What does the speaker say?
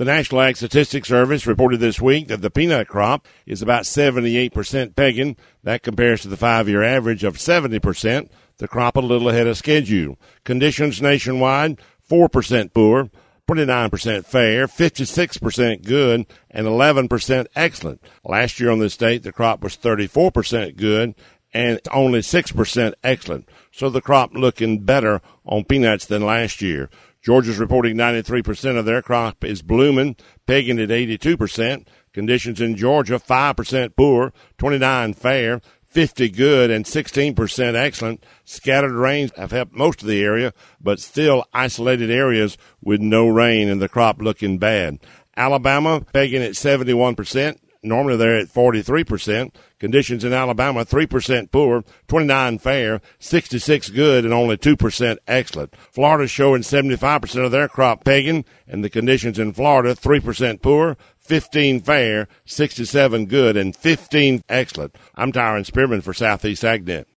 The National Ag Statistics Service reported this week that the peanut crop is about 78% pegging. That compares to the 5-year average of 70%. The crop a little ahead of schedule. Conditions nationwide, 4% poor, 29% fair, 56% good, and 11% excellent. Last year on this date, the crop was 34% good and only 6% excellent. So the crop looking better on peanuts than last year. Georgia's reporting 93% of their crop is blooming, pegging at 82%. Conditions in Georgia, 5% poor, 29% fair, 50% good, and 16% excellent. Scattered rains have helped most of the area, but still isolated areas with no rain and the crop looking bad. Alabama, pegging at 71%. Normally they're at 43%. Conditions in Alabama, 3% poor, 29% fair, 66% good, and only 2% excellent. Florida's showing 75% of their crop pegging, and the conditions in Florida, 3% poor, 15% fair, 67% good, and 15% excellent. I'm Tyron Spearman for Southeast AgNet.